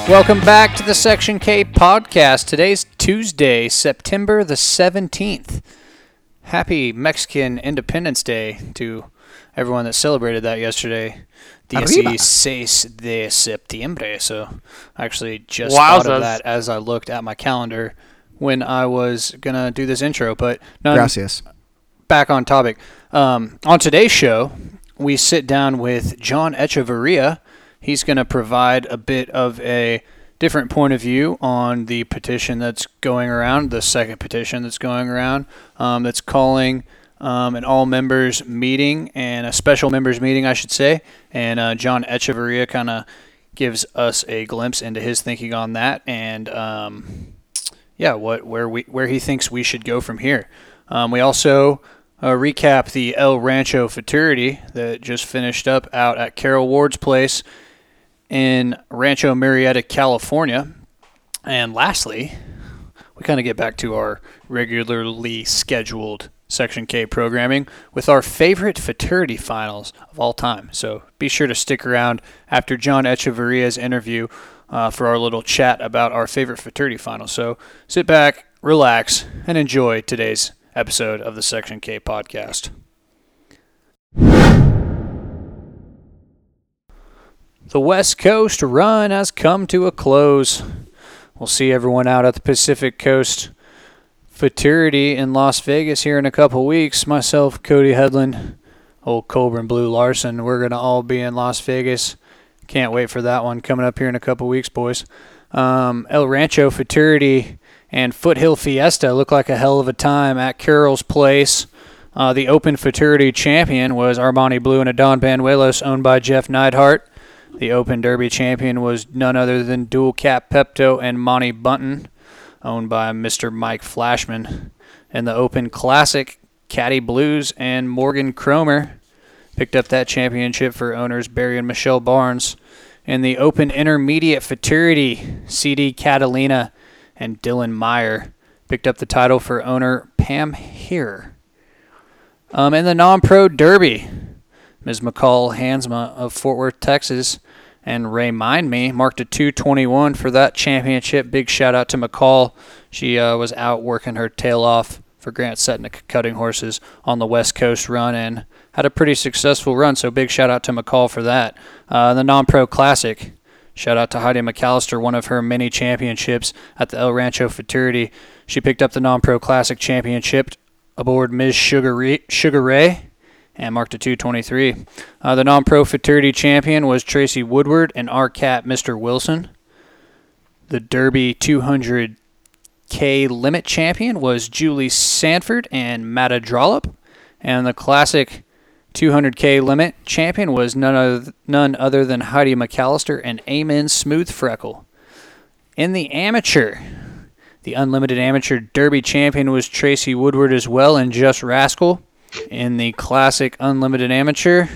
Welcome back to the Section K podcast. Today's Tuesday, September the 17th. Happy Mexican Independence Day to everyone that celebrated that yesterday. 16 de septiembre. So I actually just thought of that as I looked at my calendar when I was going to do this intro. But Gracias. Back on topic. On today's show, we sit down with John Echeverria. He's going to provide a bit of a different point of view on the petition that's going around, the second petition that's going around, that's calling an all-members meeting and a special members meeting, I should say. And John Echeverria kind of gives us a glimpse into his thinking on that and, where he thinks we should go from here. We also recap the El Rancho Futurity that just finished up out at Carol Ward's place in Rancho Murrieta, California. And lastly, we kind of get back to our regularly scheduled Section K programming with our favorite futurity finals of all time. So be sure to stick around after John Echeverria's interview for our little chat about our favorite futurity finals. So sit back, relax, and enjoy today's episode of the Section K podcast. The West Coast run has come to a close. We'll see everyone out at the Pacific Coast Futurity in Las Vegas here in a couple weeks. Myself, Cody Headland, old Colburn Blue Larson, we're going to all be in Las Vegas. Can't wait for that one coming up here in a couple weeks, boys. El Rancho Futurity and Foothill Fiesta look like a hell of a time at Carol's place. The Open Futurity champion was Armani Blue and Adon Banuelos, owned by Jeff Neidhart. The Open Derby champion was none other than Dual Cap Pepto and Monty Bunton, owned by Mr. Mike Flashman. And the Open Classic, Caddy Blues and Morgan Cromer picked up that championship for owners Barry and Michelle Barnes. And the Open Intermediate Futurity, CD Catalina and Dylan Meyer picked up the title for owner Pam Heer. In the Non-Pro Derby, Ms. McCall Hansma of Fort Worth, Texas, and Ray Mind Me marked a 2:21 for that championship. Big shout out to McCall. She was out working her tail off for Grant Sutton Cutting Horses on the West Coast run and had a pretty successful run, so big shout out to McCall for that. The Non-Pro Classic, shout out to Heidi McAllister, one of her many championships at the El Rancho Futurity. She picked up the Non-Pro Classic championship aboard Ms. Sugar Ray and marked a 2:23. The Non-Pro Futurity champion was Tracy Woodward and our cat, Mr. Wilson. The Derby 200K Limit champion was Julie Sanford and Matta Drollop. And the Classic 200K Limit champion was none other than Heidi McAllister and Amen Smooth Freckle. In the Amateur, the Unlimited Amateur Derby champion was Tracy Woodward as well and Just Rascal. In the Classic Unlimited Amateur,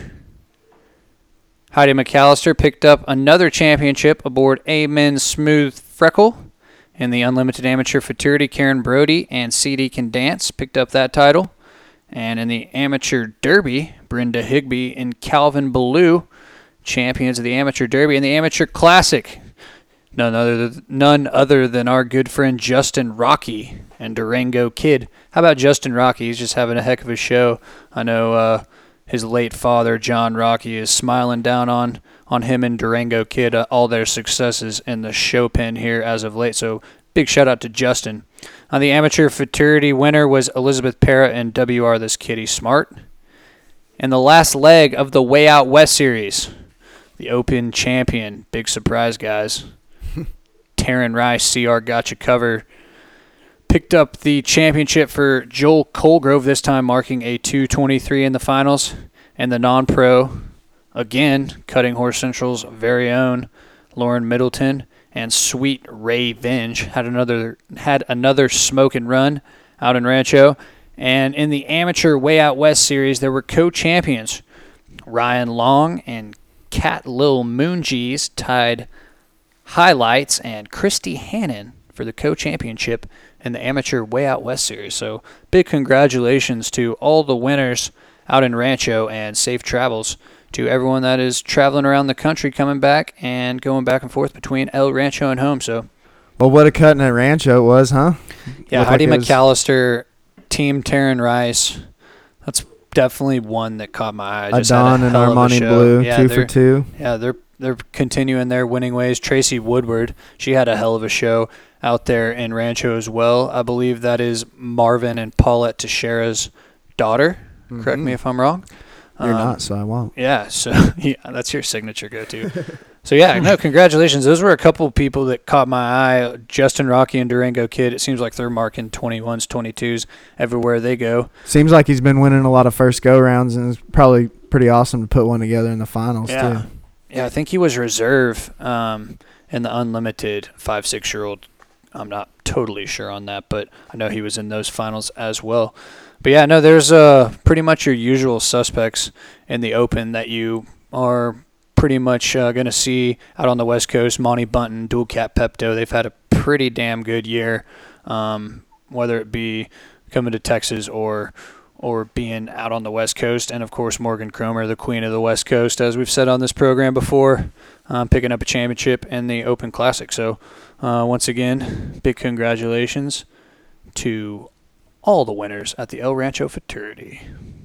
Heidi McAllister picked up another championship aboard Amen Smooth Freckle. In the Unlimited Amateur Futurity, Karen Brody and CD Can Dance picked up that title. And in the Amateur Derby, Brenda Higby and Calvin Ballou, champions of the Amateur Derby. In the Amateur Classic, none other than our good friend Justin Rocky and Durango Kid. How about Justin Rocky? He's just having a heck of a show. I know his late father, John Rocky, is smiling down on him and Durango Kid, all their successes in the show pen here as of late. So big shout out to Justin. The Amateur Futurity winner was Elizabeth Parra and WR This Kitty Smart. And the last leg of the Way Out West Series, the Open champion, big surprise, guys. Taryn Rice, CR got you covered. Picked up the championship for Joel Colgrove, this time marking a 2:23 in the finals. And the Non-Pro, again, Cutting Horse Central's very own Lauren Middleton and Sweet Ray Venge had another smoking run out in Rancho. And in the Amateur Way Out West Series, there were co-champions. Ryan Long and Cat Lil Moongees tied highlights, and Christy Hannon for the co-championship in the Amateur Way Out West Series. So big congratulations to all the winners out in Rancho, and safe travels to everyone that is traveling around the country, coming back and going back and forth between El Rancho and home. So, well, what a cut in at Rancho it was, huh? Yeah, Heidi McAllister, Team Taryn Rice. That's definitely one that caught my eye. Adon and Armani Blue, 2 for 2. Yeah, they're continuing their winning ways. Tracy Woodward, she had a hell of a show out there in Rancho as well. I believe that is Marvin and Paulette Teixeira's daughter. Mm-hmm. Correct me if I'm wrong. You're not, so I won't. Yeah, so yeah, that's your signature go-to. So, yeah, no, congratulations. Those were a couple of people that caught my eye. Justin Rocky and Durango Kid, it seems like they're marking 21s, 22s everywhere they go. Seems like he's been winning a lot of first go-rounds, and it's probably pretty awesome to put one together in the finals, too. Yeah, I think he was reserve in the unlimited 5-6-year-old. I'm not totally sure on that, but I know he was in those finals as well. But, yeah, no, there's pretty much your usual suspects in the Open that you are pretty much going to see out on the West Coast. Monty Bunton, Dual Cap Pepto, they've had a pretty damn good year, whether it be coming to Texas or being out on the West Coast. And, of course, Morgan Cromer, the queen of the West Coast, as we've said on this program before, picking up a championship in the Open Classic. So, once again, big congratulations to all the winners at the El Rancho Futurity.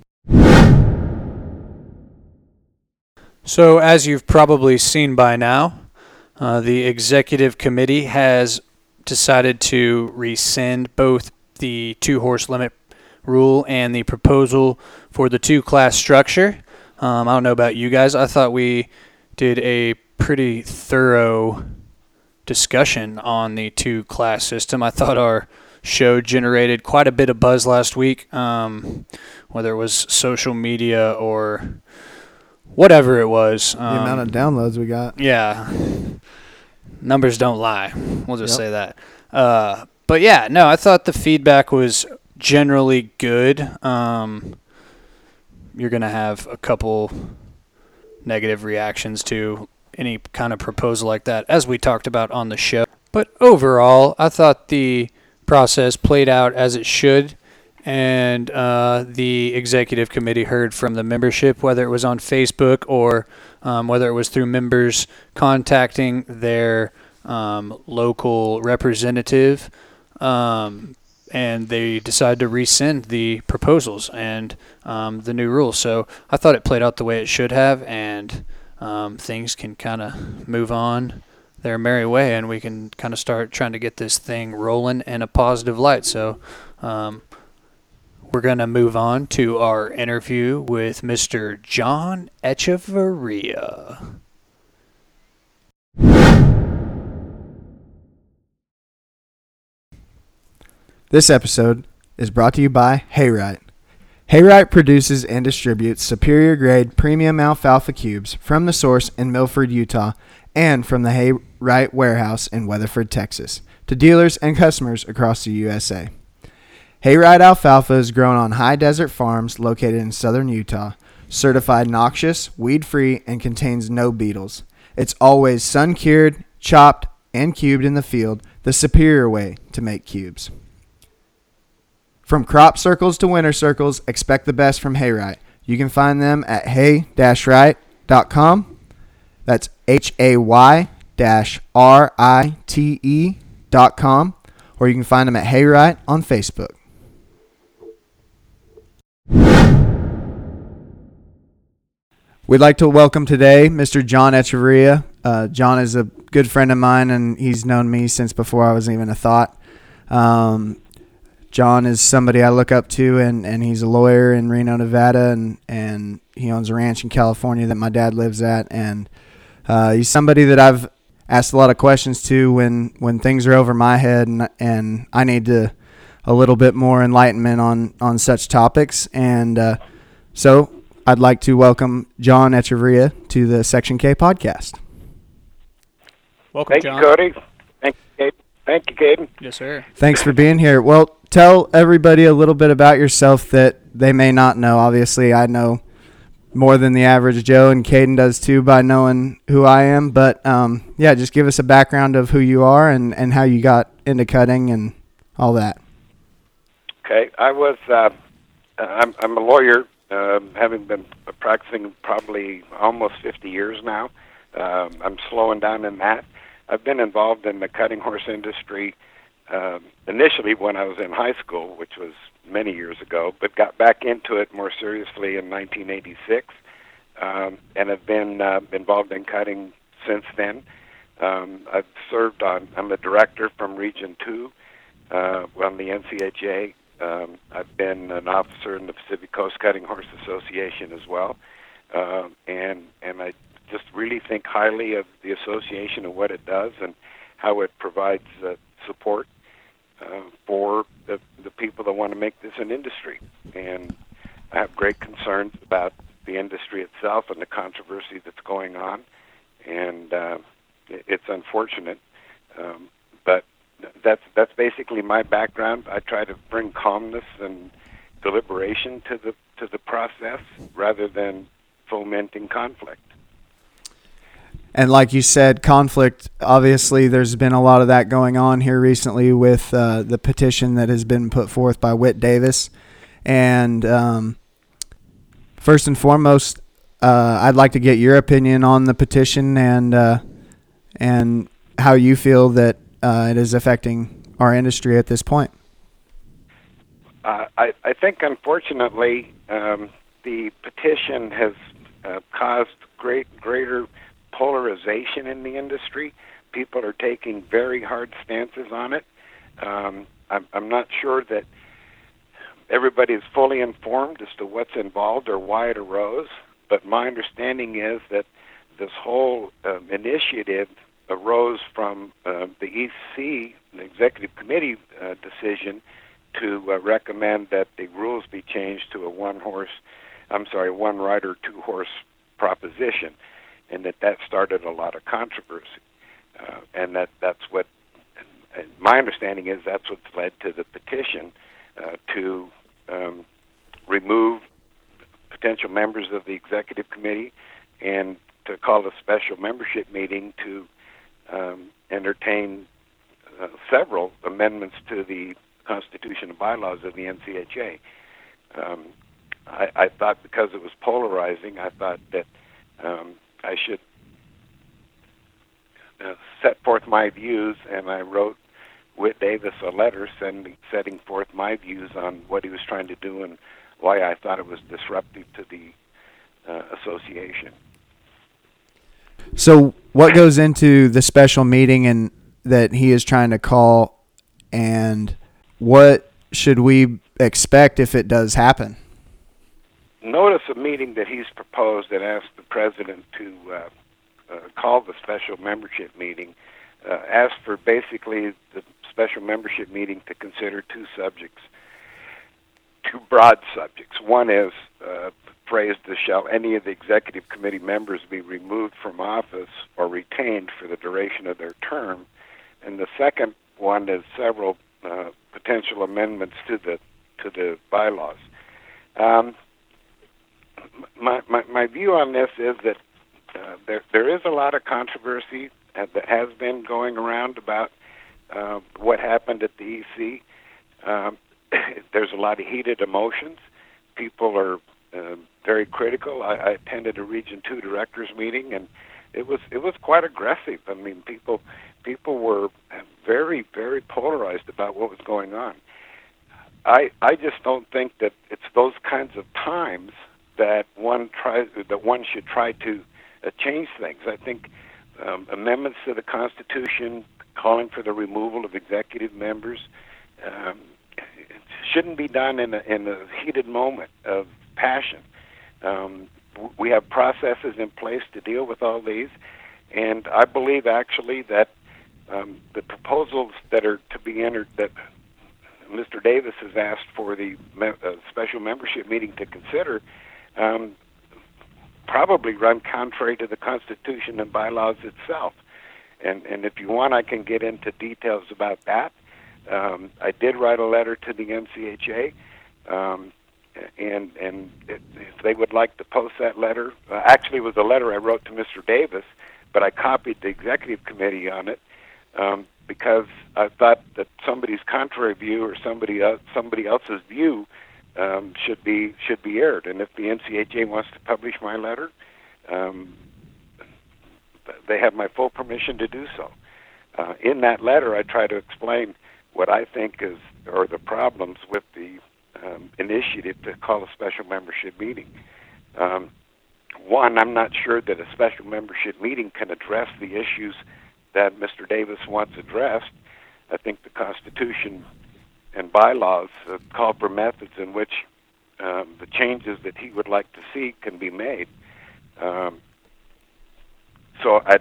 So, as you've probably seen by now, the executive committee has decided to rescind both the 2-horse limit rule and the proposal for the 2-class structure. I don't know about you guys. I thought we did a pretty thorough discussion on the 2-class system. I thought our show generated quite a bit of buzz last week, whether it was social media or whatever it was. The amount of downloads we got. Yeah. Numbers don't lie. We'll just say that. But, yeah, no, I thought the feedback was generally good. You're going to have a couple negative reactions to any kind of proposal like that, as we talked about on the show. But overall, I thought the process played out as it should, and the executive committee heard from the membership, whether it was on Facebook or whether it was through members contacting their local representative, and they decided to rescind the proposals and the new rules. So I thought it played out the way it should have, and things can kind of move on their merry way, and we can kind of start trying to get this thing rolling in a positive light. So we're going to move on to our interview with Mr. John Echeverria. This episode is brought to you by Hayrite. Hayrite produces and distributes superior grade premium alfalfa cubes from the source in Milford, Utah, and from the Hayrite warehouse in Weatherford, Texas, to dealers and customers across the USA. Hayrite alfalfa is grown on high desert farms located in southern Utah, certified noxious, weed-free, and contains no beetles. It's always sun-cured, chopped, and cubed in the field, the superior way to make cubes. From crop circles to winter circles, expect the best from Hayrite. You can find them at hay-rite.com. That's hay-rite.com, or you can find them at Hayrite on Facebook. We'd like to welcome today Mr. John Echeverria. John is a good friend of mine, and he's known me since before I was even a thought. John is somebody I look up to, and he's a lawyer in Reno, Nevada, and he owns a ranch in California that my dad lives at, and he's somebody that I've asked a lot of questions to when things are over my head and I need a little bit more enlightenment on such topics. And so I'd like to welcome John Echeverria to the Section K podcast. Welcome, John. Thank you, Cody. Thank you, Caden. Yes, sir. Thanks for being here. Well, tell everybody a little bit about yourself that they may not know. Obviously, I know more than the average Joe, and Caden does too by knowing who I am. But, yeah, just give us a background of who you are and how you got into cutting and all that. Okay, I was I'm a lawyer having been practicing probably almost 50 years now. I'm slowing down in that. I've been involved in the cutting horse industry initially when I was in high school, which was many years ago, but got back into it more seriously in 1986, and have been involved in cutting since then. I've served I'm a director from Region 2 on the NCHA. I've been an officer in the Pacific Coast Cutting Horse Association as well, and I just really think highly of the association and what it does and how it provides support for the people that want to make this an industry. And I have great concerns about the industry itself and the controversy that's going on, and it's unfortunate, but that's basically my background. I try to bring calmness and deliberation to the process rather than fomenting conflict. And like you said, conflict, obviously there's been a lot of that going on here recently with the petition that has been put forth by Whit Davis. And first and foremost, I'd like to get your opinion on the petition and how you feel that it is affecting our industry at this point. I think, unfortunately, the petition has caused greater polarization in the industry. People are taking very hard stances on it. I'm not sure that everybody is fully informed as to what's involved or why it arose, but my understanding is that this whole initiative arose from the EC, the Executive Committee decision to recommend that the rules be changed to a one rider, two horse proposition, and that started a lot of controversy. And that's what, my understanding is, that's what's led to the petition to remove potential members of the Executive Committee and to call a special membership meeting to entertain several amendments to the Constitution and bylaws of the NCHA. I thought, because it was polarizing, I thought that I should set forth my views, and I wrote Whit Davis a letter setting forth my views on what he was trying to do and why I thought it was disruptive to the association. So what goes into the special meeting and that he is trying to call, and what should we expect if it does happen? Notice a meeting that he's proposed that asked the president to call the special membership meeting, asked for basically the special membership meeting to consider two broad subjects. One is phrased as, shall any of the Executive Committee members be removed from office or retained for the duration of their term? And the second one is several potential amendments to the bylaws. My view on this is that there is a lot of controversy that has been going around about what happened at the EC. There's a lot of heated emotions. People are very critical. I attended a Region 2 directors meeting, and it was quite aggressive. I mean, people were very, very polarized about what was going on. I just don't think that it's those kinds of times that one should try to change things. I think amendments to the Constitution calling for the removal of executive members shouldn't be done in a heated moment of passion. We have processes in place to deal with all these, and I believe actually that the proposals that are to be entered, that Mr. Davis has asked for the special membership meeting to consider, probably run contrary to the Constitution and bylaws itself. And if you want, I can get into details about that. I did write a letter to the NCHA, and if they would like to post that letter, actually it was a letter I wrote to Mr. Davis, but I copied the Executive Committee on it because I thought that somebody's contrary view or somebody else's view should be aired. And if the NCHA wants to publish my letter, they have my full permission to do so. In that letter, I try to explain what I think are the problems with the initiative to call a special membership meeting. One, I'm not sure that a special membership meeting can address the issues that Mr. Davis wants addressed. I think the Constitution and bylaws call for methods in which the changes that he would like to see can be made. So I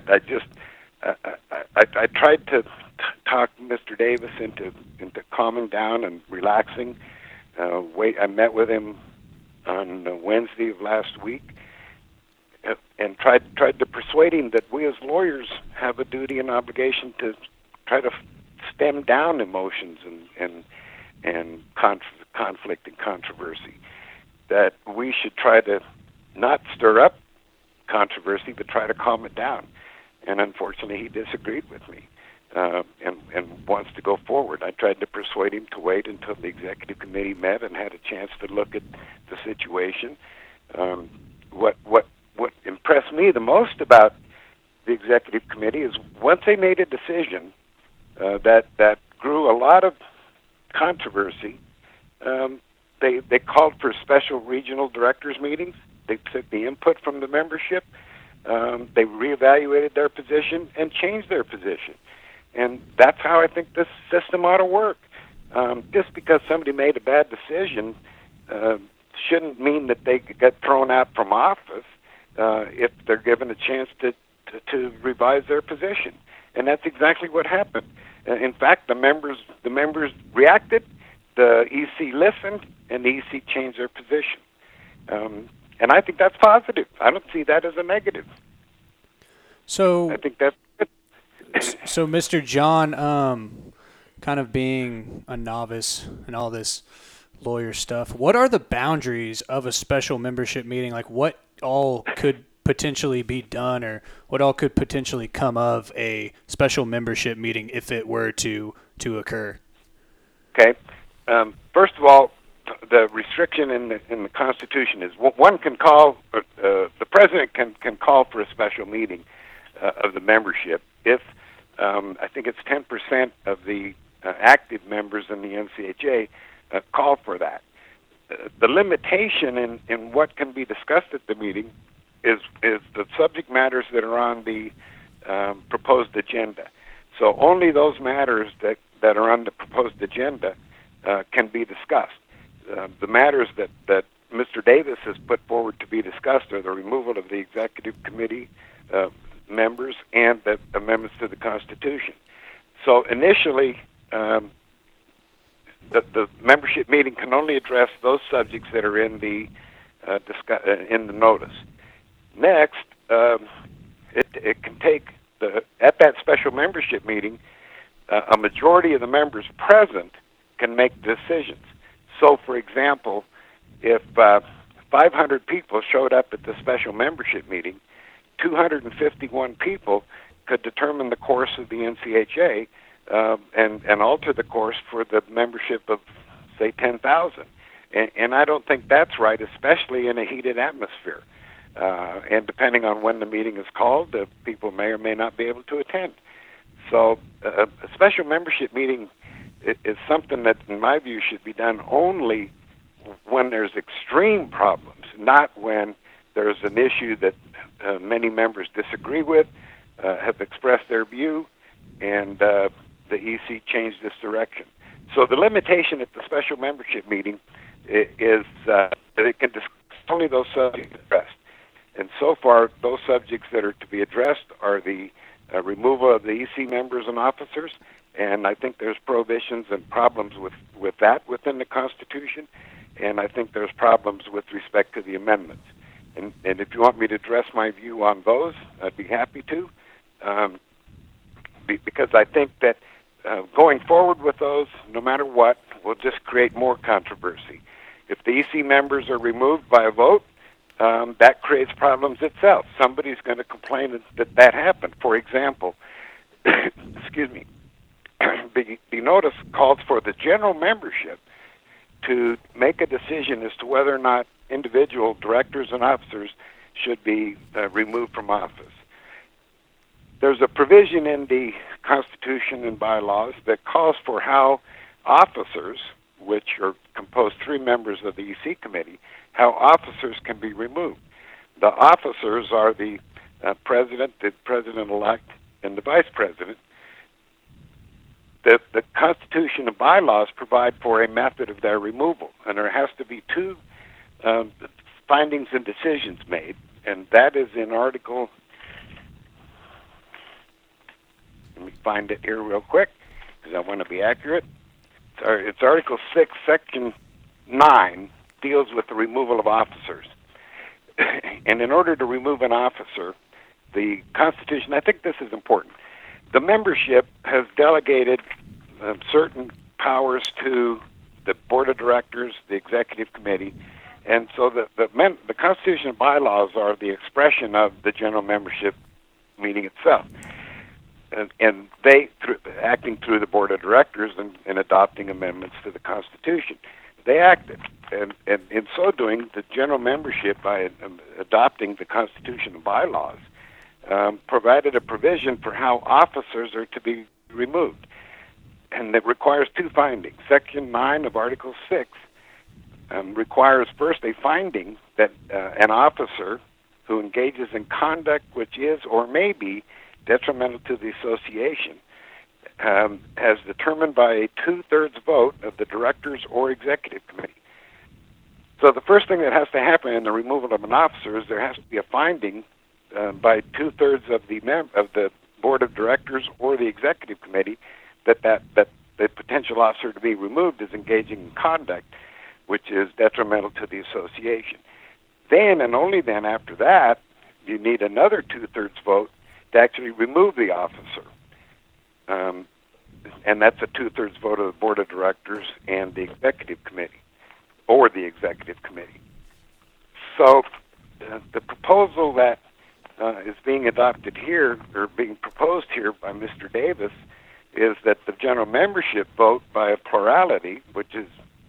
tried to talk Mr. Davis into calming down and relaxing. I met with him on Wednesday of last week, and tried to persuade him that we as lawyers have a duty and obligation to try to stem down emotions and conflict and controversy. That we should try to not stir up controversy, but try to calm it down. And unfortunately, he disagreed with me and wants to go forward. I tried to persuade him to wait until the executive committee met and had a chance to look at the situation. What impressed me the most about the executive committee is once they made a decision that grew a lot of controversy, they called for special regional directors meetings. They took the input from the membership. They reevaluated their position and changed their position. And that's how I think this system ought to work. Just because somebody made a bad decision shouldn't mean that they get thrown out from office if they're given a chance to revise their position. And that's exactly what happened. In fact, the members reacted, the EC listened, and the EC changed their position. And I think that's positive. I don't see that as a negative. So I think that's good. So, Mr. John, kind of being a novice in all this lawyer stuff, what are the boundaries of a special membership meeting? Like, what all could potentially be done, or what all could potentially come of a special membership meeting if it were to occur? Okay. First of all, the restriction in the Constitution is one can call the president can call for a special meeting of the membership if I think it's 10% of the active members in the NCHA call for that. The limitation in what can be discussed at the meeting is the subject matters that are on the proposed agenda. So only those matters that are on the proposed agenda can be discussed. The matters that Mr. Davis has put forward to be discussed are the removal of the executive committee members and the amendments to the Constitution. So initially, the membership meeting can only address those subjects that are in the notice. Next, it can take at that special membership meeting, a majority of the members present can make decisions. So, for example, if 500 people showed up at the special membership meeting, 251 people could determine the course of the NCHA and alter the course for the membership of, say, 10,000. And I don't think that's right, especially in a heated atmosphere. And depending on when the meeting is called, people may or may not be able to attend. So a special membership meeting is something that, in my view, should be done only when there's extreme problems, not when there's an issue that many members disagree with, have expressed their view, and the EC changed this direction. So the limitation at the special membership meeting is that it can discuss only those subjects addressed. And so far, those subjects that are to be addressed are the removal of the EC members and officers, and I think there's prohibitions and problems with that within the Constitution, and I think there's problems with respect to the amendments. And if you want me to address my view on those, I'd be happy to, because I think that going forward with those, no matter what, will just create more controversy. If the EC members are removed by a vote, that creates problems itself. Somebody's going to complain that happened. For example, excuse me, the notice calls for the general membership to make a decision as to whether or not individual directors and officers should be removed from office. There's a provision in the Constitution and bylaws that calls for how officers, which are composed 3 members of the EC committee, how officers can be removed. The officers are the president, the president-elect, and the vice president. The Constitution and bylaws provide for a method of their removal, and there has to be 2 findings and decisions made, and that is in Article. Let me find it here real quick, because I want to be accurate. It's Article 6, Section 9, deals with the removal of officers. And in order to remove an officer, the Constitution, I think this is important, the membership has delegated certain powers to the Board of Directors, the Executive Committee, and so the Constitution and bylaws are the expression of the general membership meeting itself. And they, acting through the Board of Directors and adopting amendments to the Constitution, they acted. And in so doing, the general membership, by adopting the Constitution and bylaws, provided a provision for how officers are to be removed. And it requires 2 findings. Section 9 of Article 6 requires first a finding that an officer who engages in conduct which is or may be detrimental to the association, as determined by a 2/3 vote of the directors or executive committee. So the first thing that has to happen in the removal of an officer is there has to be a finding by 2/3 of the board of directors or the executive committee that the potential officer to be removed is engaging in conduct which is detrimental to the association. Then, and only then after that, you need another 2/3 vote to actually remove the officer. And that's a 2/3 vote of the Board of Directors and the Executive Committee, or the Executive Committee. So the proposal that is being adopted here, or being proposed here by Mr. Davis, is that the general membership vote by a plurality, which is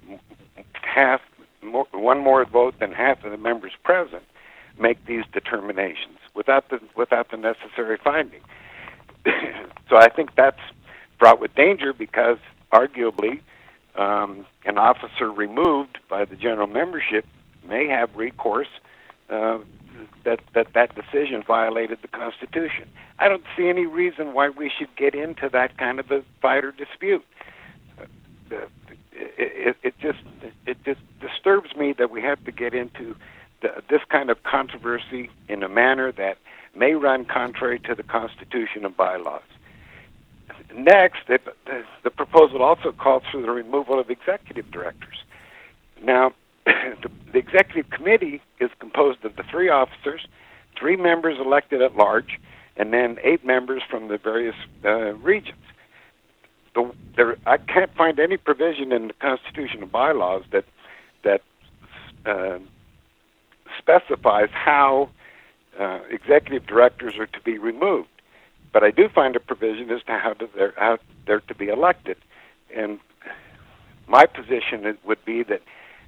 one more vote than half of the members present, make these determinations without the necessary finding. So I think that's fraught with danger, because arguably an officer removed by the general membership may have recourse that decision violated the Constitution. I don't see any reason why we should get into that kind of a fight or dispute. It just disturbs me that we have to get into this kind of controversy in a manner that may run contrary to the Constitution and bylaws. Next, the proposal also calls for the removal of executive directors. Now, the executive committee is composed of the 3 officers, 3 members elected at large, and then 8 members from the various regions. I can't find any provision in the Constitution and bylaws that specifies how executive directors are to be removed. But I do find a provision as to how they're to be elected. And my position would be that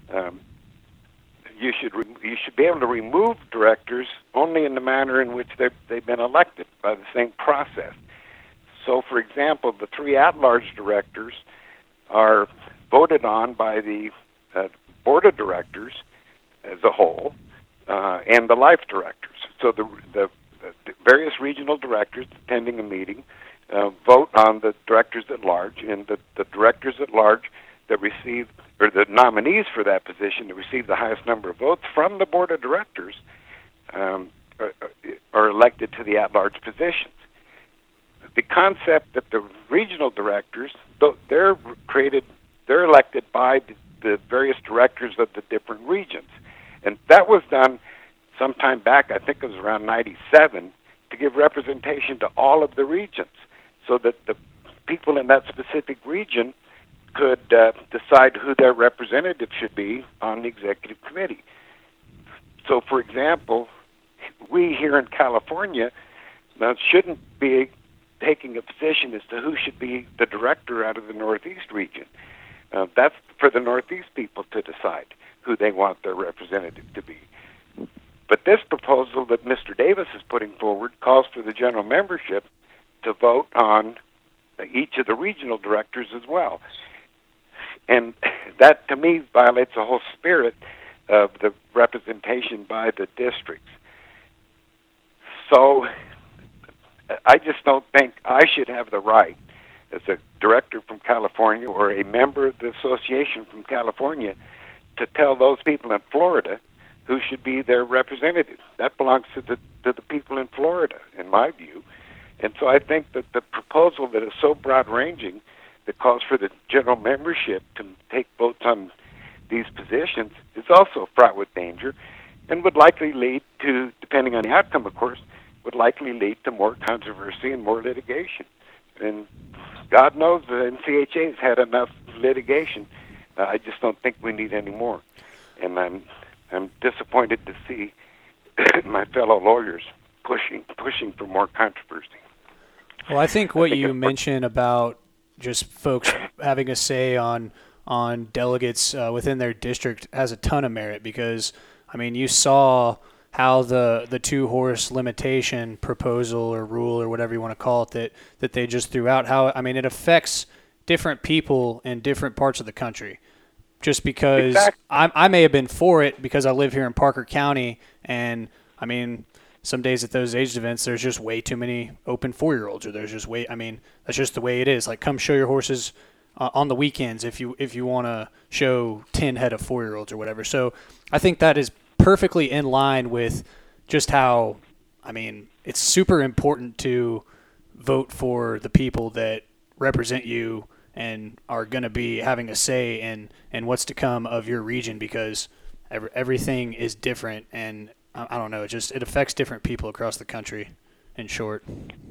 you should be able to remove directors only in the manner in which they've been elected by the same process. So, for example, the 3 at-large directors are voted on by the board of directors as a whole and the life directors. So the various regional directors attending a meeting vote on the directors at large, and the directors at large that receive, or the nominees for that position that receive the highest number of votes from the board of directors are elected to the at-large positions. The concept that the regional directors, they're elected by the various directors of the different regions. And that was done sometime back, I think it was around 97, to give representation to all of the regions, so that the people in that specific region could decide who their representative should be on the executive committee. So, for example, we here in California shouldn't be taking a position as to who should be the director out of the Northeast region. That's for the Northeast people to decide who they want their representative to be. But this proposal that Mr. Davis is putting forward calls for the general membership to vote on each of the regional directors as well. And that, to me, violates the whole spirit of the representation by the districts. So I just don't think I should have the right, as a director from California or a member of the association from California, to tell those people in Florida who should be their representative. That belongs to the people in Florida, in my view. And so I think that the proposal that is so broad-ranging, that calls for the general membership to take votes on these positions, is also fraught with danger and would likely lead to, depending on the outcome, of course, would likely lead to more controversy and more litigation. And God knows the NCHA has had enough litigation. I just don't think we need any more. And I'm disappointed to see my fellow lawyers pushing for more controversy. Well, I think what you mentioned about just folks having a say on delegates within their district has a ton of merit, because, I mean, you saw how the two-horse limitation proposal or rule or whatever you want to call it that they just threw out, how, I mean, it affects different people in different parts of the country. Just because I may have been for it because I live here in Parker County, and, I mean, some days at those age events, there's just way too many open 4-year-olds, or there's just I mean, that's just the way it is. Like, come show your horses on the weekends if you want to show 10 head of 4-year-olds or whatever. So I think that is perfectly in line with just how, I mean, it's super important to vote for the people that represent you and are going to be having a say in what's to come of your region, because everything is different, and I don't know, it affects different people across the country, in short.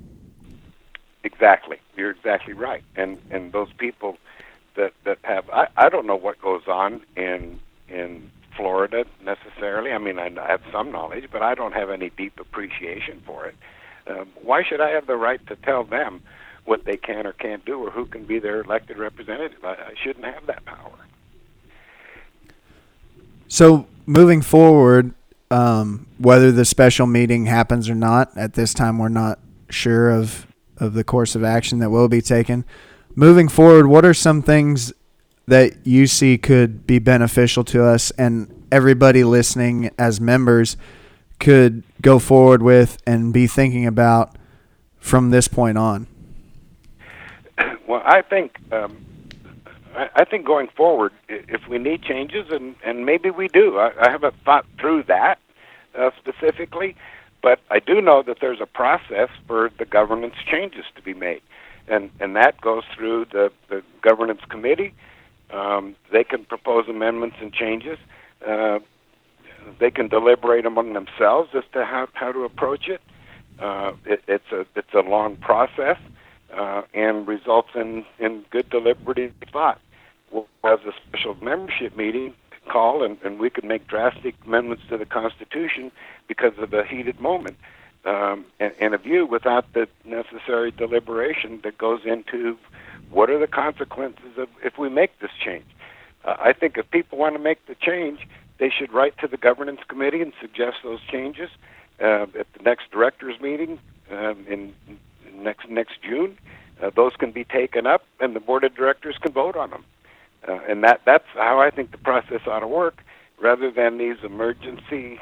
Exactly. You're exactly right. And those people that have, I don't know what goes on in Florida necessarily. I mean, I have some knowledge, but I don't have any deep appreciation for it. Why should I have the right to tell them what they can or can't do, or who can be their elected representative? I shouldn't have that power. So moving forward, whether the special meeting happens or not, at this time we're not sure of the course of action that will be taken. Moving forward, what are some things that you see could be beneficial to us and everybody listening as members could go forward with and be thinking about from this point on? Well, I think going forward, if we need changes, and maybe we do, I haven't thought through that specifically, but I do know that there's a process for the governance changes to be made, and that goes through the governance committee. They can propose amendments and changes. They can deliberate among themselves as to how to approach it. It's a long process. And results in good deliberative thought. We'll have a special membership meeting call, and we could make drastic amendments to the Constitution because of a heated moment and a view without the necessary deliberation that goes into what are the consequences of if we make this change. I think if people want to make the change, they should write to the governance committee and suggest those changes at the next directors meeting in next June. Those can be taken up, and the board of directors can vote on them. And that's how I think the process ought to work, rather than these emergency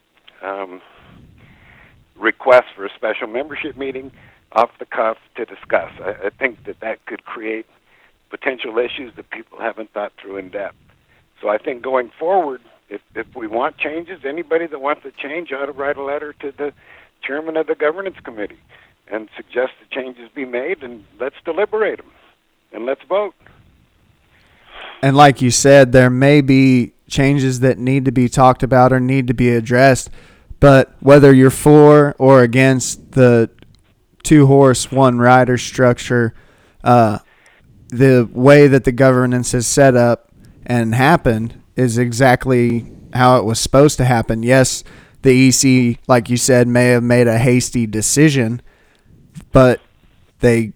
requests for a special membership meeting off the cuff to discuss. I think that could create potential issues that people haven't thought through in depth. So I think going forward, if we want changes, anybody that wants a change ought to write a letter to the chairman of the governance committee and suggest the changes be made, and let's deliberate them, and let's vote. And like you said, there may be changes that need to be talked about or need to be addressed, but whether you're for or against the 2-horse, 1-rider structure, the way that the governance is set up and happened is exactly how it was supposed to happen. Yes, the EC, like you said, may have made a hasty decision, but they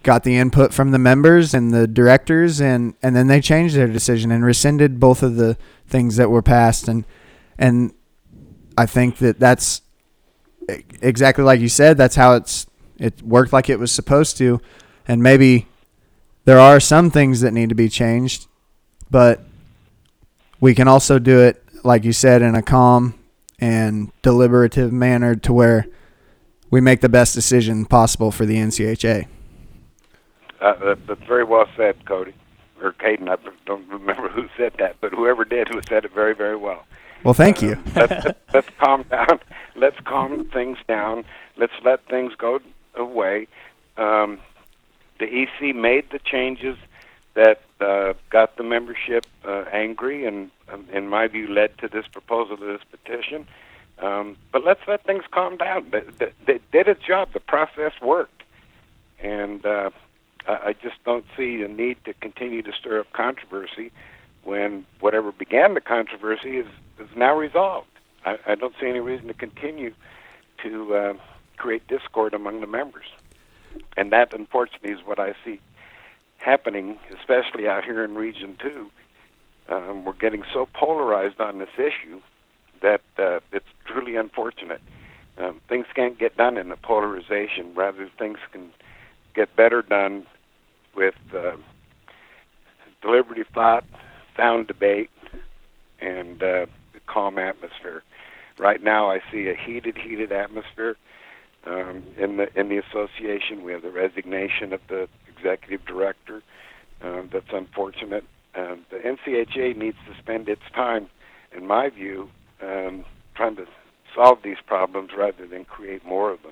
got the input from the members and the directors, and then they changed their decision and rescinded both of the things that were passed. And I think that's exactly like you said. That's how it worked like it was supposed to. And maybe there are some things that need to be changed, but we can also do it, like you said, in a calm and deliberative manner to where we make the best decision possible for the NCHA. That's very well said, Cody. Or Caden, I don't remember who said that, but whoever did, who said it very, very well. Well, thank you. Let's calm down. Let's calm things down. Let's let things go away. The EC made the changes that got the membership angry and, in my view, led to this proposal, to this petition. But let's let things calm down. They did its job. The process worked. And I just don't see a need to continue to stir up controversy when whatever began the controversy is now resolved. I don't see any reason to continue to create discord among the members. And that, unfortunately, is what I see happening, especially out here in Region 2. We're getting so polarized on this issue that it's truly unfortunate. Things can't get done in the polarization. Rather, things can get better done with deliberative thought, sound debate, and a calm atmosphere. Right now, I see a heated atmosphere in the association. We have the resignation of the executive director. That's unfortunate. The NCHA needs to spend its time, in my view, trying to solve these problems rather than create more of them.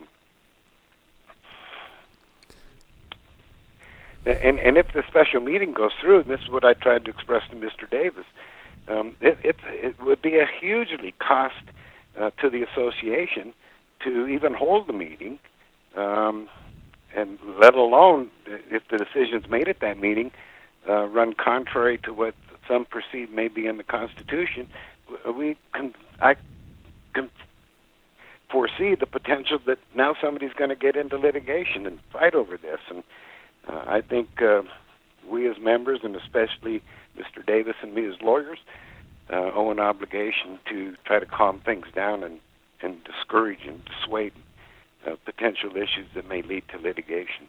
And if the special meeting goes through, and this is what I tried to express to Mr. Davis, it would be a hugely cost to the association to even hold the meeting, and let alone, if the decisions made at that meeting run contrary to what some perceive may be in the Constitution. I can foresee the potential that now somebody's going to get into litigation and fight over this. And I think we as members, and especially Mr. Davis and me as lawyers, owe an obligation to try to calm things down and discourage and dissuade potential issues that may lead to litigation.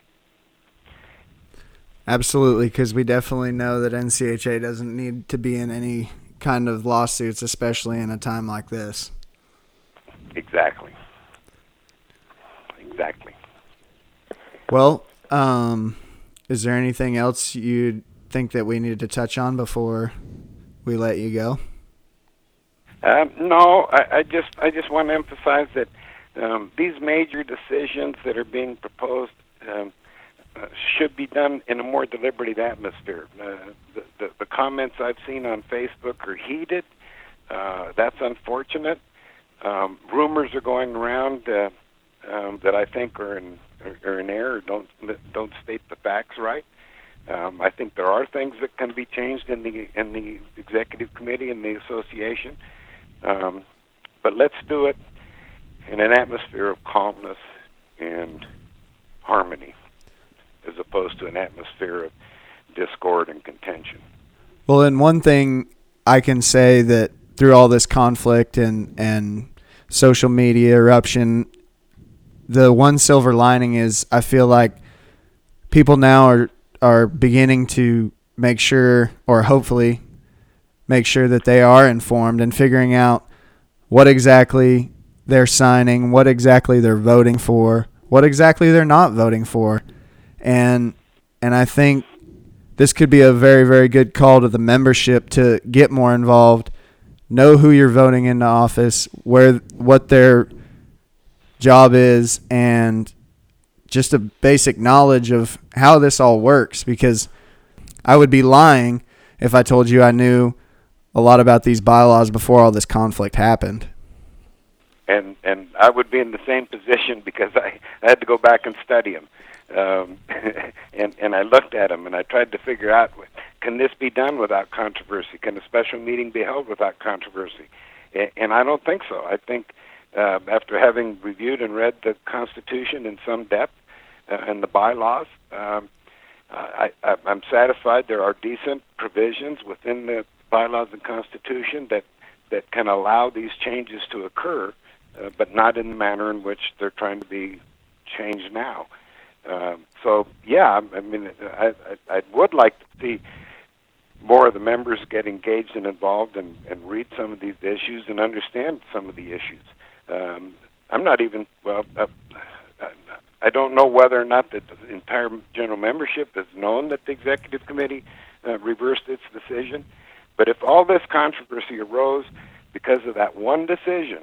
Absolutely, because we definitely know that NCHA doesn't need to be in any kind of lawsuits, especially in a time like this. Exactly. Well, is there anything else you think that we needed to touch on before we let you go? No, I just want to emphasize that these major decisions that are being proposed should be done in a more deliberative atmosphere. The comments I've seen on Facebook are heated. That's unfortunate. Rumors are going around that I think are in error, don't state the facts right. I think there are things that can be changed in the executive committee and the association, but let's do it in an atmosphere of calmness and harmony, as opposed to an atmosphere of discord and contention. Well, and one thing I can say that through all this conflict and social media eruption, the one silver lining is I feel like people now are beginning to make sure, or hopefully make sure, that they are informed and figuring out what exactly they're signing, what exactly they're voting for, what exactly they're not voting for. And I think this could be a very, very good call to the membership to get more involved, know who you're voting into office, what their job is, and just a basic knowledge of how this all works, because I would be lying if I told you I knew a lot about these bylaws before all this conflict happened. And I would be in the same position because I had to go back and study them. And I looked at them and I tried to figure out, can this be done without controversy? Can a special meeting be held without controversy? And I don't think so. I think after having reviewed and read the Constitution in some depth, and the bylaws. I'm satisfied there are decent provisions within the bylaws and Constitution that can allow these changes to occur, but not in the manner in which they're trying to be changed now. So, yeah, I mean, I would like to see more of the members get engaged and involved and read some of these issues and understand some of the issues. I'm not even, I don't know whether or not the entire general membership has known that the executive committee reversed its decision. But if all this controversy arose because of that one decision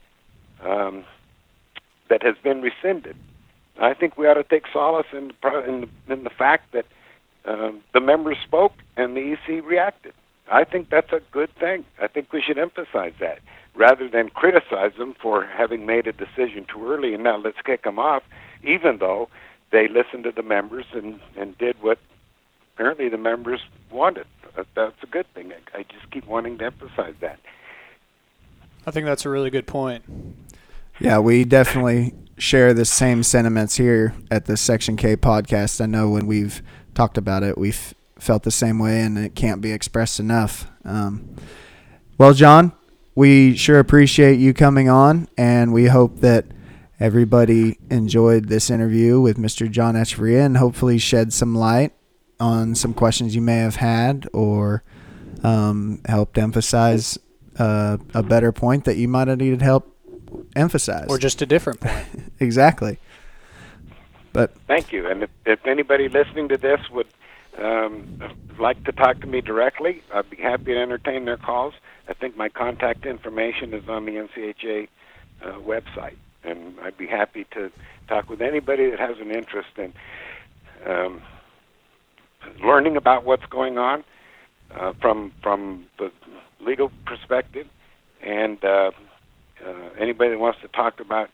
that has been rescinded, I think we ought to take solace in the fact that the members spoke and the EC reacted. I think that's a good thing. I think we should emphasize that rather than criticize them for having made a decision too early and now let's kick them off, even though they listened to the members and did what apparently the members wanted. That's a good thing. I just keep wanting to emphasize that. I think that's a really good point. Yeah, we definitely share the same sentiments here at the Section K podcast. I know when we've talked about it, we've felt the same way, and it can't be expressed enough. Well, John, we sure appreciate you coming on, and we hope that everybody enjoyed this interview with Mr. John Echeverria and hopefully shed some light on some questions you may have had or helped emphasize a better point that you might have needed help emphasize. Or just a different point. Exactly. But thank you. And if anybody listening to this would like to talk to me directly, I'd be happy to entertain their calls. I think my contact information is on the NCHA website, and I'd be happy to talk with anybody that has an interest in learning about what's going on from the legal perspective, and anybody that wants to talk about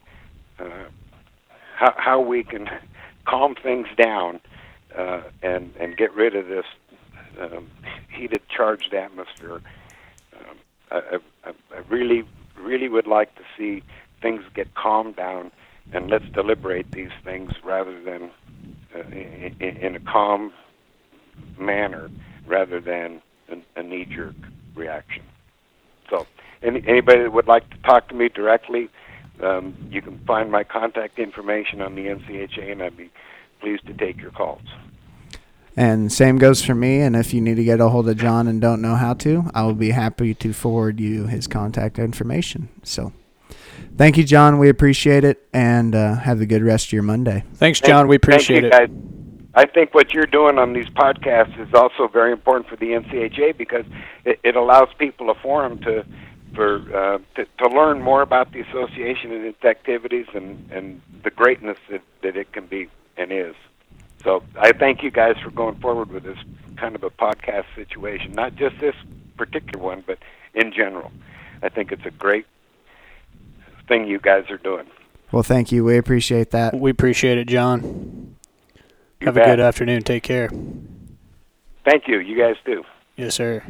how we can calm things down and get rid of this heated, charged atmosphere. I really, really would like to see things get calmed down, and let's deliberate these things rather than in a calm manner, rather than a knee-jerk reaction. So, anybody that would like to talk to me directly, you can find my contact information on the NCHA, and I'd be pleased to take your calls. And same goes for me, and if you need to get a hold of John and don't know how to, I will be happy to forward you his contact information. So thank you, John. We appreciate it, and have a good rest of your Monday. Thanks, John. We appreciate it. Guys. I think what you're doing on these podcasts is also very important for the NCHA because it allows people a forum to learn more about the association and its activities and the greatness that it can be and is. So I thank you guys for going forward with this kind of a podcast situation, not just this particular one, but in general. I think it's a great thing you guys are doing. Well, thank you. We appreciate that. We appreciate it, John. Have bet. a good afternoon. Take care. Thank you. You guys too. Yes, sir.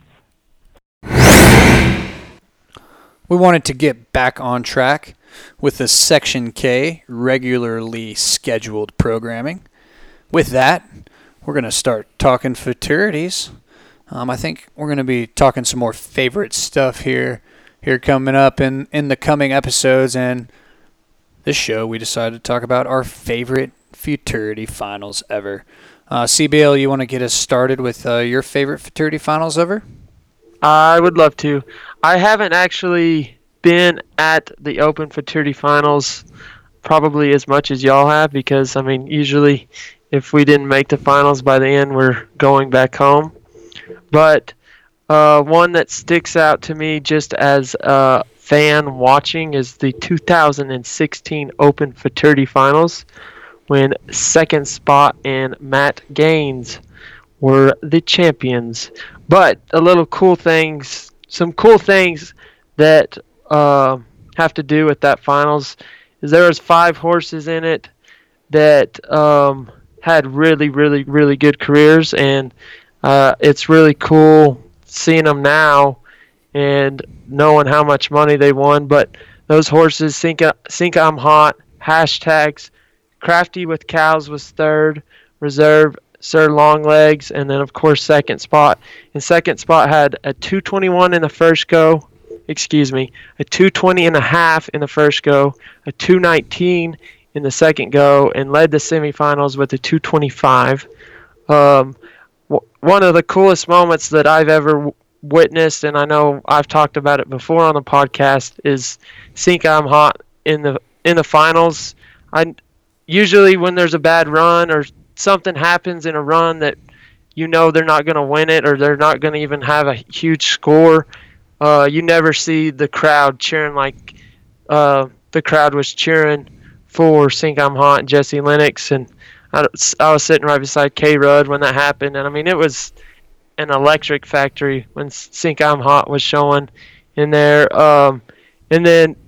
We wanted to get back on track with the Section K regularly scheduled programming. With that, we're going to start talking fraternities. I think we're going to be talking some more favorite stuff here coming up in the coming episodes. And this show, we decided to talk about our favorite fraternity finals ever. CBL, you want to get us started with your favorite fraternity finals ever? I would love to. I haven't actually been at the Open Fraternity Finals probably as much as y'all have because, I mean, usually if we didn't make the finals by the end, we're going back home. But one that sticks out to me just as a fan watching is the 2016 Open Fraternity Finals when second spot and Matt Gaines were the champions. But some cool things that have to do with that finals is there was 5 horses in it that had really, really, really good careers, and it's really cool seeing them now and knowing how much money they won. But those horses, Think I'm Hot, Hashtags, Crafty with Cows was third. Reserve, Sir Longlegs, and then, of course, second spot. And second spot had a 221 in the first go. Excuse me, a 220 and a half in the first go, a 219 in the second go, and led the semifinals with a 225. One of the coolest moments that I've ever witnessed, and I know I've talked about it before on the podcast, is Sink I'm Hot in the finals. I usually, when there's a bad run or something happens in a run that you know they're not going to win it or they're not going to even have a huge score, you never see the crowd cheering like the crowd was cheering for Sink I'm Hot and Jesse Lennox. And I was sitting right beside K Rudd when that happened, and I mean, it was an electric factory when Sink I'm Hot was showing in there. And then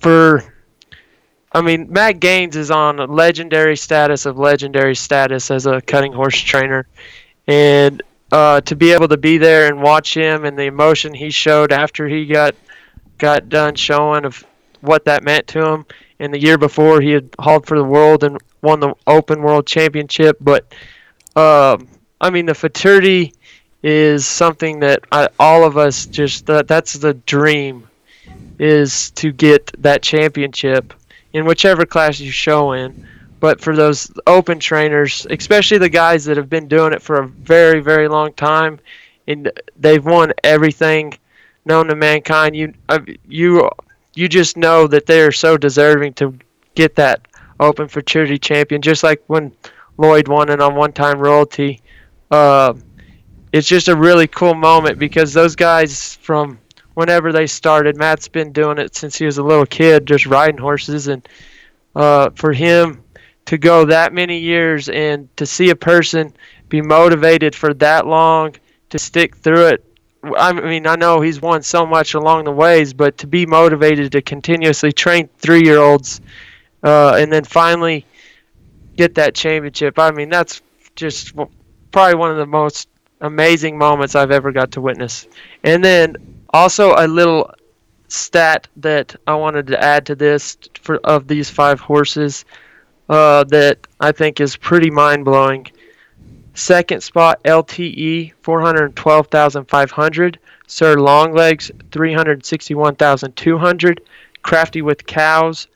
Matt Gaines is on a legendary status as a cutting horse trainer. And to be able to be there and watch him and the emotion he showed after he got done showing of what that meant to him. And the year before, he had hauled for the world and won the Open World Championship. But, the futurity is something that all of us that's the dream, is to get that championship in whichever class you show in. But for those open trainers, especially the guys that have been doing it for a very, very long time, and they've won everything known to mankind, you just know that they are so deserving to get that Open Futurity champion. Just like when Lloyd won it on One Time Royalty. It's just a really cool moment because those guys, from whenever they started, Matt's been doing it since he was a little kid, just riding horses, and for him to go that many years and to see a person be motivated for that long to stick through it. I mean, I know he's won so much along the ways, but to be motivated to continuously train 3-year-olds and then finally get that championship, I mean, that's just probably one of the most amazing moments I've ever got to witness. And then also a little stat that I wanted to add to this of these 5 horses that I think is pretty mind-blowing. Second spot, LTE, 412,500. Sir Longlegs, 361,200. Crafty with Cows,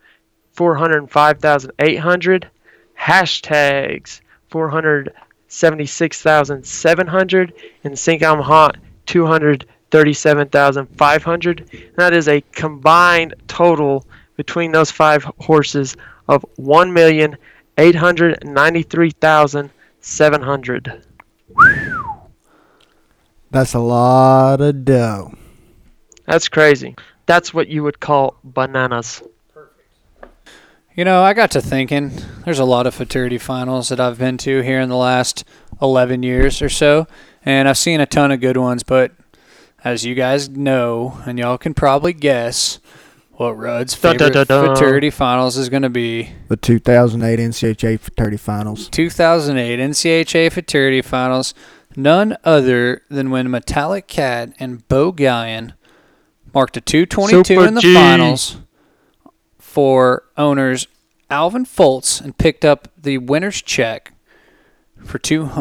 405,800. Hashtags, 476,700. And Sink I'm Hot, 237,500. That is a combined total between those 5 horses of 1,893,700. That's a lot of dough. That's crazy. That's what you would call bananas. You know, I got to thinking, there's a lot of futurity finals that I've been to here in the last 11 years or so, and I've seen a ton of good ones, but as you guys know, and y'all can probably guess, what Rudd's favorite futurity finals is going to be. The 2008 NCHA Futurity Finals. 2008 NCHA Futurity Finals. None other than when Metallic Cat and Bo Gallion marked a 222 Super in the G. finals for owners Alvin Foltz and picked up the winner's check for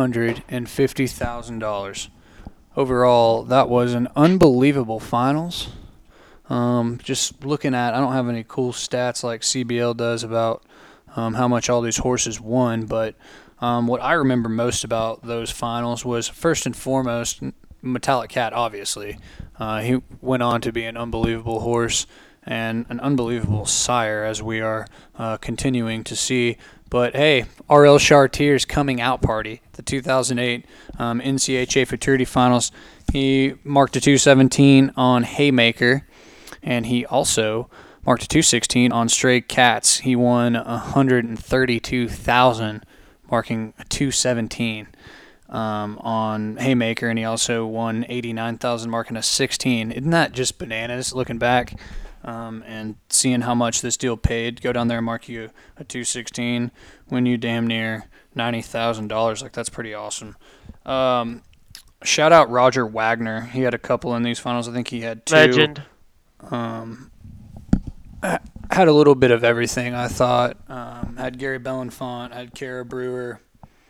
$250,000. Overall, that was an unbelievable finals. Just looking at, I don't have any cool stats like CBL does about how much all these horses won, but what I remember most about those finals was, first and foremost, Metallic Cat, obviously. He went on to be an unbelievable horse and an unbelievable sire, as we are continuing to see. But hey, RL Chartier's coming out party, the 2008 NCHA Futurity Finals, he marked a 217 on Haymaker, and he also marked a 216 on Stray Cats. He won $132,000, marking a 217 on Haymaker, and he also won $89,000, marking a 16. Isn't that just bananas? Looking back and seeing how much this deal paid, go down there and mark you a 216, win you damn near $90,000. Like, that's pretty awesome. Shout out Roger Wagner. He had a couple in these finals. I think he had 2. Legend. had a little bit of everything, I thought. Had Gary Belenfant, had Kara Brewer,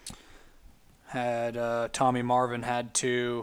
had Tommy Marvin, had two.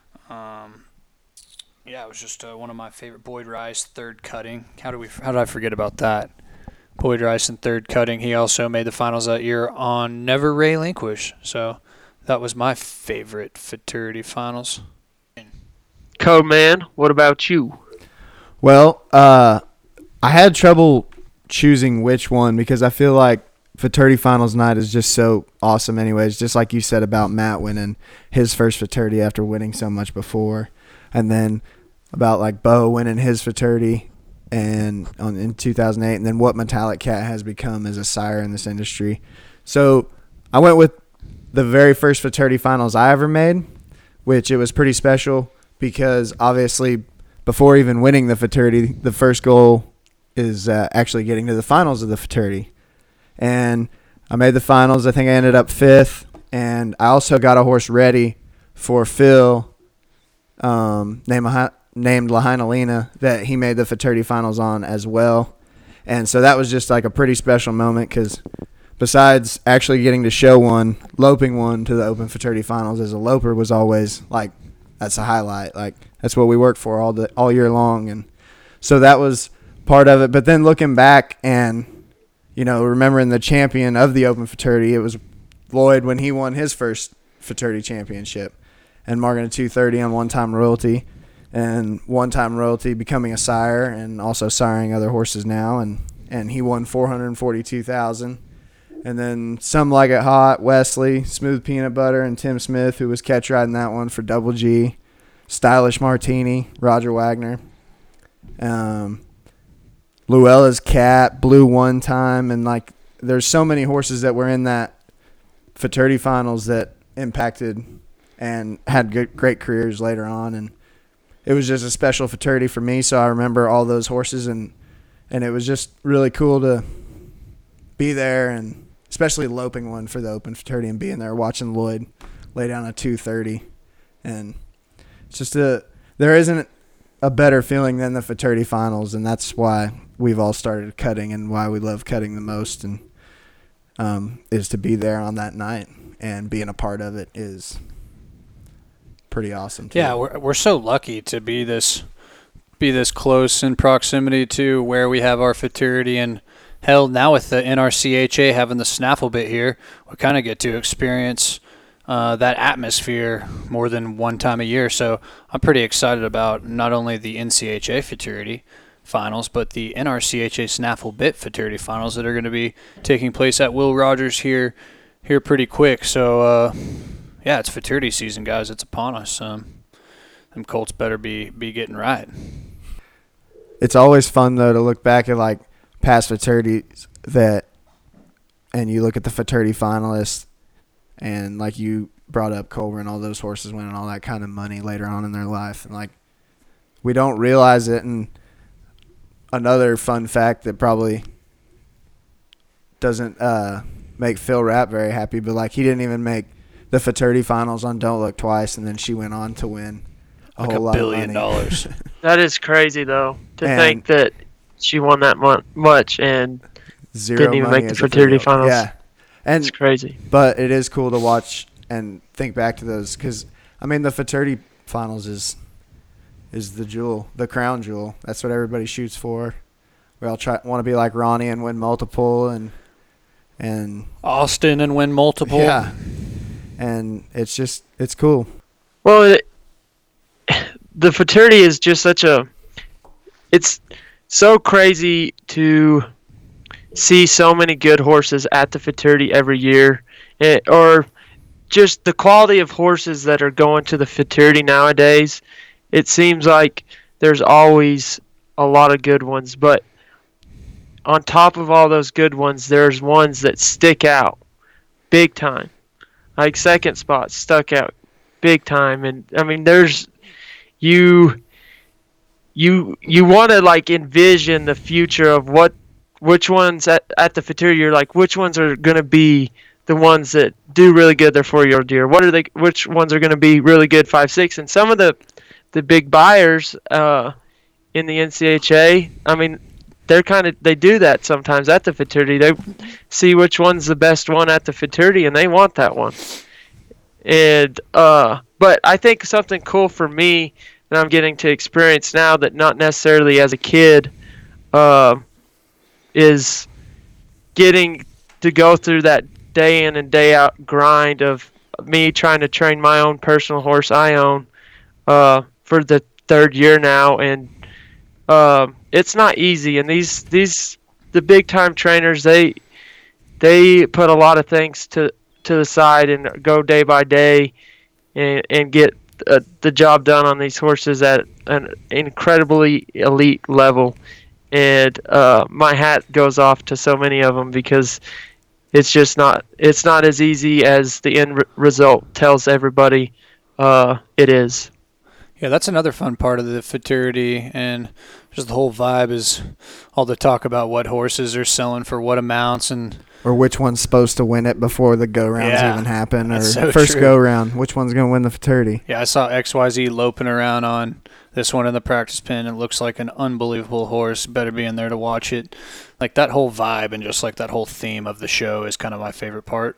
It was just one of my favorite. Boyd Rice, third cutting. How did I forget about that? Boyd Rice in third cutting. He also made the finals that year on Never Relinquish. So that was my favorite fraternity finals. Code Man, what about you? Well, I had trouble choosing which one because I feel like fraternity finals night is just so awesome anyways, just like you said about Matt winning his first fraternity after winning so much before, and then about like Bo winning his fraternity and in 2008, and then what Metallic Cat has become as a sire in this industry. So I went with the very first fraternity finals I ever made, which it was pretty special because obviously before even winning the fraternity, the first goal is actually getting to the finals of the fraternity. And I made the finals. I think I ended up 5th. And I also got a horse ready for Phil, named Lahaina Lena, that he made the fraternity finals on as well. And so that was just like a pretty special moment because besides actually getting to show one, loping one to the Open Fraternity Finals as a loper was always like, that's a highlight. Like that's what we work for all year long. And so that was part of it. But then looking back and, remembering the champion of the Open Fraternity, it was Lloyd when he won his first fraternity championship, and Morgan at 230 on one-time royalty, and one-time royalty becoming a sire and also siring other horses now, and he won $442,000. And then Some Like It Hot, Wesley, Smooth Peanut Butter, and Tim Smith, who was catch riding that one for Double G, Stylish Martini, Roger Wagner. Luella's Cat, Blue one time, and like there's so many horses that were in that fraternity finals that impacted and had great careers later on, and it was just a special fraternity for me. So I remember all those horses, and it was just really cool to be there, and especially loping one for the Open Fraternity and being there watching Lloyd lay down a 230, and it's just there isn't a better feeling than the fraternity finals, and that's why we've all started cutting and why we love cutting the most, and is to be there on that night and being a part of it is pretty awesome too. Yeah, we're so lucky to be this close in proximity to where we have our fraternity, and hell, now with the NRCHA having the snaffle bit here, we kind of get to experience that atmosphere more than one time a year. So I'm pretty excited about not only the NCHA fraternity finals, but the NRCHA Snaffle Bit fraternity finals that are going to be taking place at Will Rogers here pretty quick. So it's fraternity season, guys. It's upon us. Them colts better be getting right. It's always fun though to look back at like past fraternities and you look at the fraternity finalists, and like you brought up Culver and all those horses winning all that kind of money later on in their life, and like we don't realize it. And another fun fact that probably doesn't make Phil Rapp very happy, but like he didn't even make the fraternity finals on Don't Look Twice, and then she went on to win a whole lot of money. $1 billion. That is crazy though, to think that she won that much and didn't even make the fraternity finals. Yeah, and it's crazy. But it is cool to watch and think back to those, because I mean the fraternity finals is the jewel, the crown jewel. That's what everybody shoots for. We all want to be like Ronnie and win multiple, and Austin and win multiple. Yeah, and it's cool. Well, the fraternity is just it's so crazy to see so many good horses at the fraternity every year, or just the quality of horses that are going to the fraternity nowadays. It seems like there's always a lot of good ones, but on top of all those good ones, there's ones that stick out big time. Like Second Spot stuck out big time, and I mean, there's you want to like envision the future of which ones at the fraternity. You're like, which ones are going to be the ones that do really good their 4-year-old deer? Which ones are going to be really good 5-6? And some of the big buyers in the NCHA, I mean, they do that sometimes at the futurity. They see which one's the best one at the futurity, and they want that one. And but I think something cool for me that I'm getting to experience now that not necessarily as a kid is getting to go through that day in and day out grind of me trying to train my own personal horse I own for the third year now, and it's not easy. And the big time trainers, they put a lot of things to the side and go day by day and get the job done on these horses at an incredibly elite level. And my hat goes off to so many of them because it's not as easy as the end result tells everybody it is. Yeah, that's another fun part of the futurity, and just the whole vibe is all the talk about what horses are selling for what amounts and or which one's supposed to win it before the go-rounds even happen, or so first true. go-round, which one's going to win the futurity. Yeah, I saw XYZ loping around on this one in the practice pen. It looks like an unbelievable horse. Better be in there to watch it. Like that whole vibe and just like that whole theme of the show is kind of my favorite part.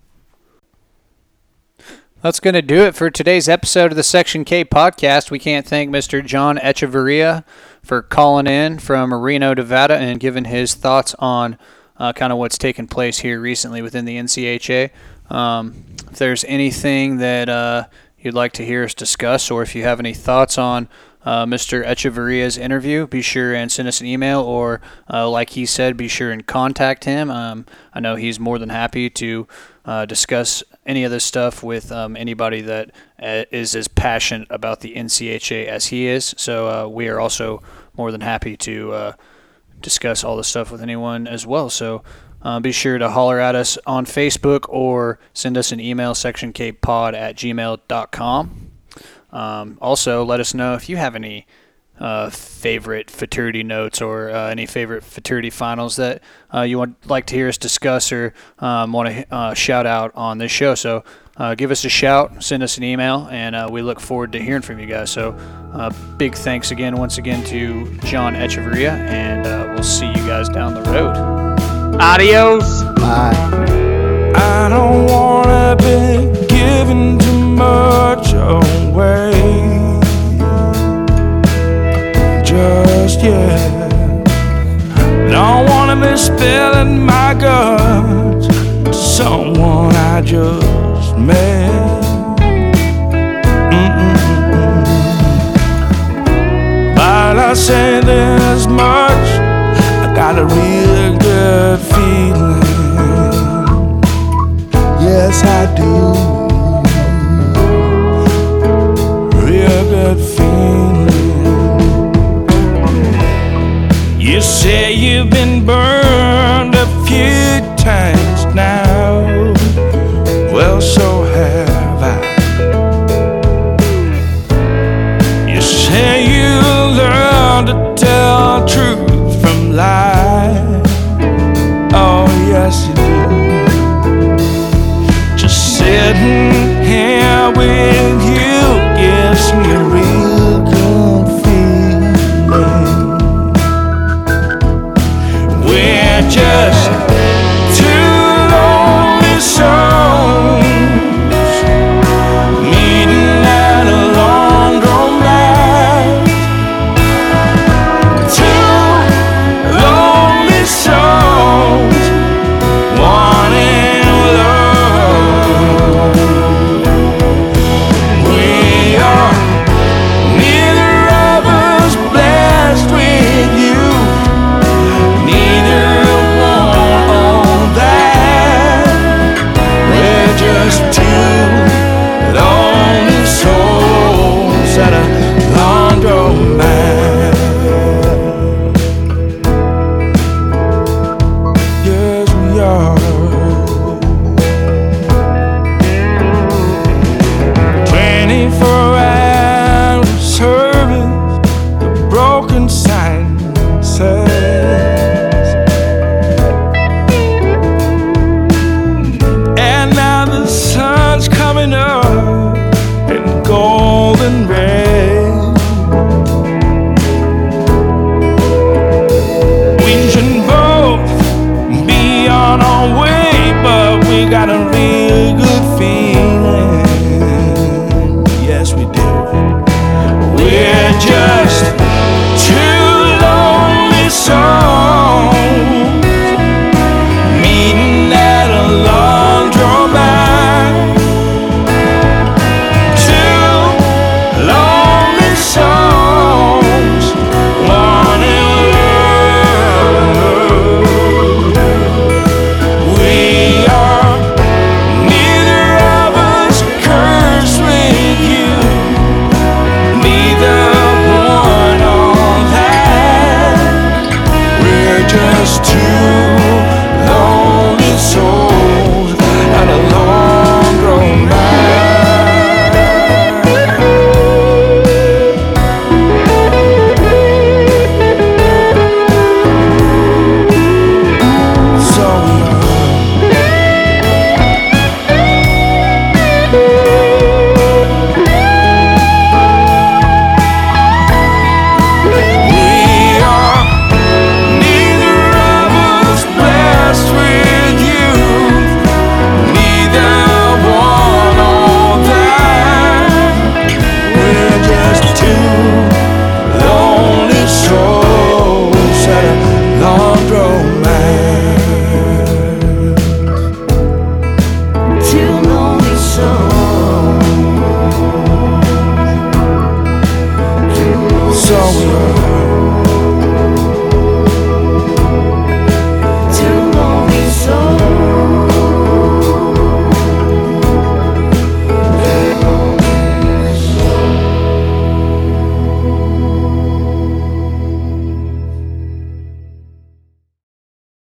That's going to do it for today's episode of the Section K podcast. We can't thank Mr. John Echeverria for calling in from Reno, Nevada, and giving his thoughts on kind of what's taken place here recently within the NCHA. If there's anything that you'd like to hear us discuss, or if you have any thoughts on Mr. Echeverria's interview, be sure and send us an email, or like he said, be sure and contact him. I know he's more than happy to discuss any of this stuff with anybody that is as passionate about the NCHA as he is. So we are also more than happy to discuss all this stuff with anyone as well. So be sure to holler at us on Facebook or send us an email, sectionkpod@gmail.com. Also, let us know if you have any favorite futurity notes or any favorite futurity finals that you would like to hear us discuss or want to shout out on this show. So give us a shout, send us an email, and we look forward to hearing from you guys. So big thanks once again to John Echeverria, and we'll see you guys down the road. Adios. Bye. I don't wanna be giving too much away just yet. Don't wanna be spilling my guts to someone I just met. But I say this much, I got a real good feeling. Yes, I do. Real good feeling. You say you've been burned a few times now. Well, so have I. You say you learned to tell truth from lies. Oh, yes, you do. Sitting here with you gives me a real good feeling. We're just two lonely souls meeting at a laundromat. Two lonely souls wanting love. We are neither of us blessed with you. Neither one got a